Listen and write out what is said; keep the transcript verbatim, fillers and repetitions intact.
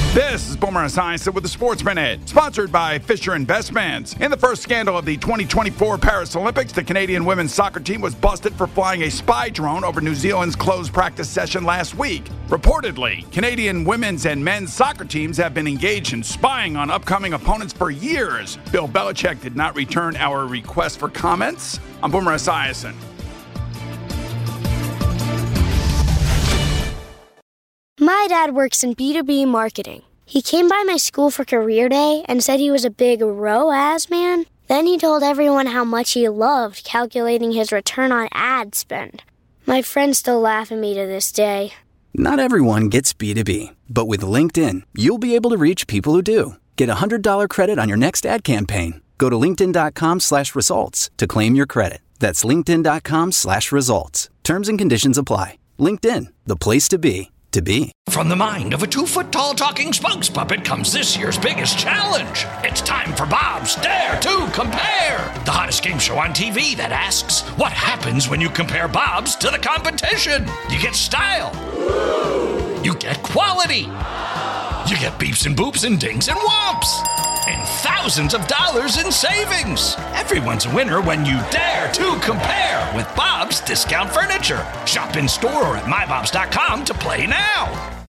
This is Boomer Esiason with the Sports Minute, sponsored by Fisher Investments. In the first scandal of the twenty twenty-four Paris Olympics, the Canadian women's soccer team was busted for flying a spy drone over New Zealand's closed practice session last week. Reportedly, Canadian women's and men's soccer teams have been engaged in spying on upcoming opponents for years. Bill Belichick did not return our request for comments. I'm Boomer Esiason. My dad works in B two B marketing. He came by my school for career day and said he was a big R O A S man. Then he told everyone how much he loved calculating his return on ad spend. My friends still laugh at me to this day. Not everyone gets B two B, but with LinkedIn, you'll be able to reach people who do. Get a one hundred dollars credit on your next ad campaign. Go to linkedin.com slash results to claim your credit. That's linkedin.com slash results. Terms and conditions apply. LinkedIn, the place to be. To be. From the mind of a two-foot-tall talking spokes puppet comes this year's biggest challenge. It's time for Bob's Dare to Compare, the hottest game show on T V that asks, what happens when you compare Bob's to the competition? You get style. You get quality. You get beeps and boops and dings and whomps. And thousands of dollars in savings. Everyone's a winner when you dare to compare with Bob's Discount Furniture. Shop in store or at my bobs dot com to play now.